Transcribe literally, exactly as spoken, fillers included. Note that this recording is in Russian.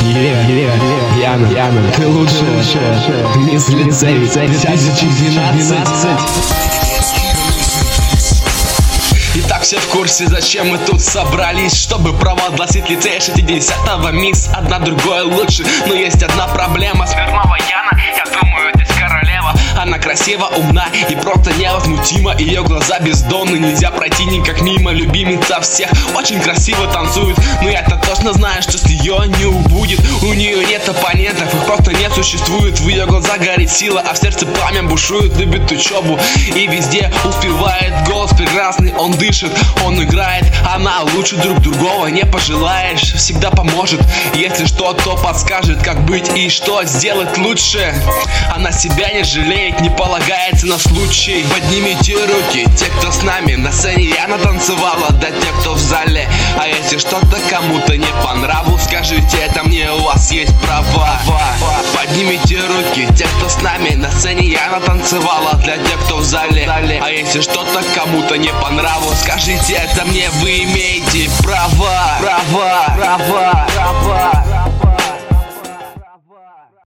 Яна, Яна, ты лучшая. Мисс Лицей, две тысячи двенадцать. Итак, все в курсе, зачем мы тут собрались, чтобы провозгласить лицей шестидесятого. Мисс, одна другой лучше, но есть одна проблема. Свернова Яна, я думаю, здесь королева. Она красива, умна и просто невозмутима. Ее глаза бездонны, нельзя пройти никак мимо. Любимица всех, очень красиво танцует. Но я-то точно знаю, что с нее не убудет. У нее нет оппонентов, их просто не существует. В ее глазах горит сила, а в сердце пламя бушует. Любит учебу и везде успевает. Голос прекрасный, он дышит, он играет. Она лучше друг другого не пожелаешь. Всегда поможет, если что, то подскажет, как быть и что сделать лучше. Она себя не жалеет, не полагается на случай. Поднимите руки, те, кто с нами на сцене. Яна танцевала, да те, кто в зале. А если что-то кому-то не по нраву, скажите это мне, у вас есть права. Поднимите руки, те, кто с нами на сцене. Яна танцевала, для тех, кто в зале. А если что-то кому-то не по нраву, скажите это мне, вы имеете права. Права, права, права.